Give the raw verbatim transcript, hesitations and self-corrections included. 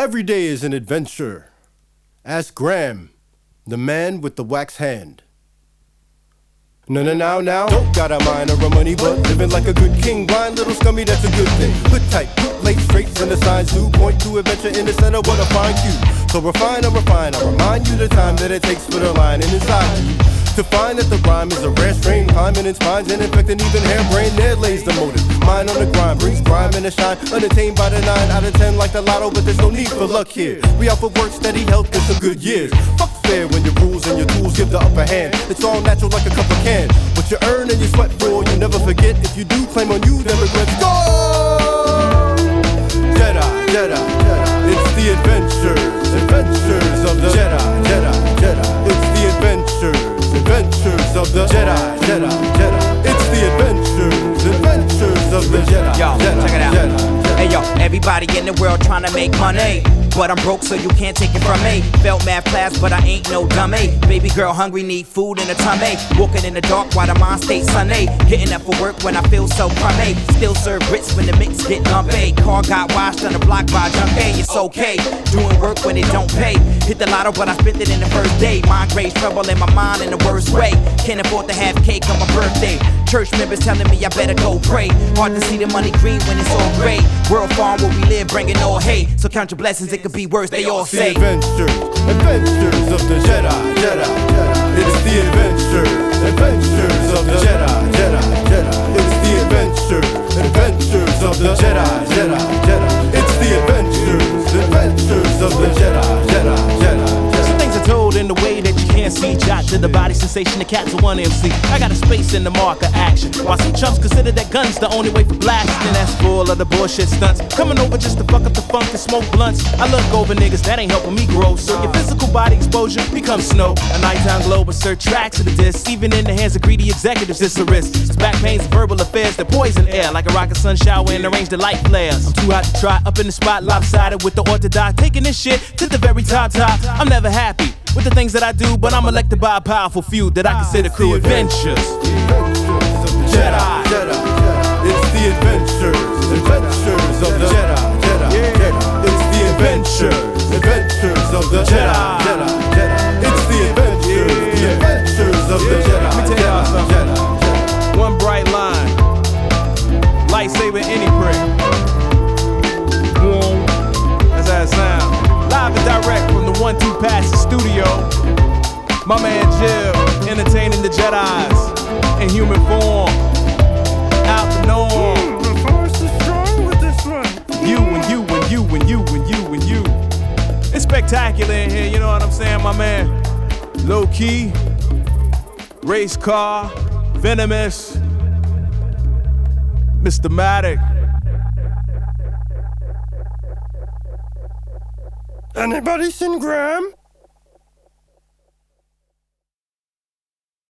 Every day is an adventure. Ask Graham, the man with the wax hand. No, no, now, now. Don't got a mind or a money, but living like a good king. Blind little scummy, that's a good thing. Hood tight, good late straights, and the signs do point to adventure in the center. What a fine cue. So refine, I'm refine. I'll remind you the time that it takes for the line and inside you to find that the rhyme is a rare strain, climbing in spines and infecting even hairbrain. There lays the motive. Mind on the grind, brings grime and a shine, unattained by the nine out of ten like the lotto, but there's no need for luck here. We out for work, steady health, and some good years. Fuck fair when your rules and your tools give the upper hand. It's all natural like a cup of can. What you earn and you sweat for, you never forget. If you do claim on you, then regrets. Go! Jedi, Jedi, Jedi. It's the adventures, adventures of the Jedi, Jedi, Jedi. It's the adventures. Adventures of the Jedi, Jedi, Jedi. It's the adventures, adventures of the Jedi. Yo, Jedi, check it out. Jedi, Jedi. Hey yo, everybody in the world trying to make money, but I'm broke so you can't take it from me. Felt math class, but I ain't no dummy. Baby girl hungry, need food in a tummy. Walking in the dark while the mind stays sunny. Getting up for work when I feel so crummy. Still serve grits when the mix get lumpy. Car got washed on the block by a junkie. It's okay, doing work when it don't pay. Hit the lotto, but I spent it in the first day. Migraines, trouble in my mind in the worst way. Can't afford to have cake on my birthday. Church members telling me I better go pray. Hard to see the money green when it's all gray. World farm where we live, bringing all hate. So count your blessings, it could be worse, they all say. The adventures, adventures of the Jedi, Jedi, Jedi. It's the adventures, adventures of the Jedi, Jedi, Jedi. It's the adventures, adventures of the Jedi, Jedi, Jedi. It's the adventures, adventures of the Jedi, Jedi, Jedi. Some things are told in the way that you can't see. Jot to the body sensation, the cat's a one M C. I got a space in the mark of action. While some chumps consider that gun's the only way for blasting. And that's full of the bullshit stunts. Coming over just to fuck up the funk and smoke blunts. I look over niggas, that ain't helping me grow. So your physical body exposure becomes snow. A nighttime globe insert tracks to the disc. Even in the hands of greedy executives, it's a risk. It's back pains, verbal affairs that poison air. Like a rocket sun shower and arrange the light flares. I'm too hot to try, up in the spot, lopsided with the orthodox. Taking this shit to the very top top. I'm never happy with the things that I do, but I'm elected by a powerful few that I consider crew adventures. Jedi, Jedi, Jedi. It's the adventures, adventures of the Jedi, Jedi, Jedi. It's the adventures, adventures of the Jedi, Jedi, Jedi. It's the adventures, the adventures of the Jedi, Let me tell y'all something. Jedi. One bright line, lightsaber any prick. Boom. That's how it sounds. Live and direct from the one two Passes studio. My man Jill, entertaining the Jedis in human form. Out the norm. The force is strong with this one. You and you and you and you and you and you. It's spectacular in here, you know what I'm saying, my man? Low key, race car, venomous, Mister Matic. Anybody seen Graham?